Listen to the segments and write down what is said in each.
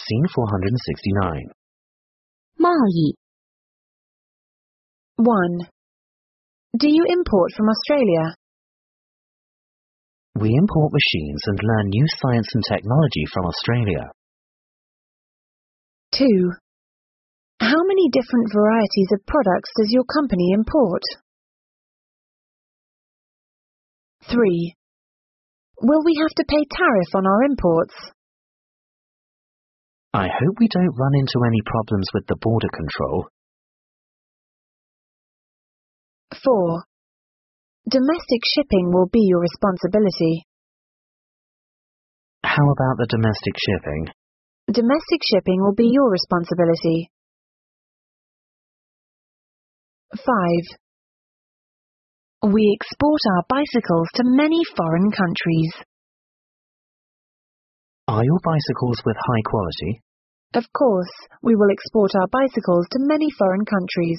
Scene 469. 贸易 1. Do you import from Australia? We import machines and learn new science and technology from Australia. 2. How many different varieties of products does your company import? 3. Will we have to pay tariff on our imports? I hope we don't run into any problems with the border control. 4. Domestic shipping will be your responsibility. How about the domestic shipping? Domestic shipping will be your responsibility. 5. We export our bicycles to many foreign countries. Are your bicycles with high quality? Of course, we will export our bicycles to many foreign countries.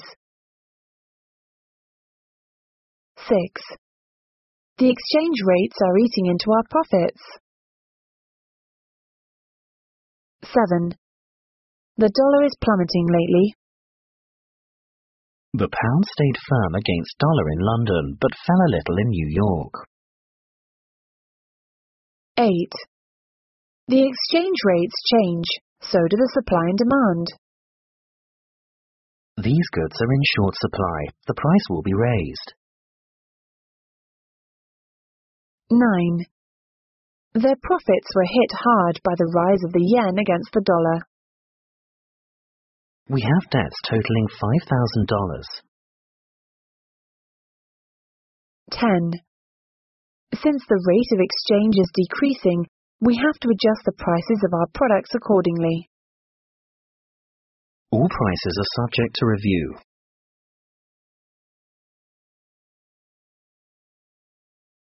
6. The exchange rates are eating into our profits. 7. The dollar is plummeting lately. The pound stayed firm against dollar in London, but fell a little in New York. 8. The exchange rates change, so do the supply and demand. These goods are in short supply. The price will be raised. 9. Their profits were hit hard by the rise of the yen against the dollar. We have debts totaling $5,000. 10. Since the rate of exchange is decreasing, we have to adjust the prices of our products accordingly. All prices are subject to review.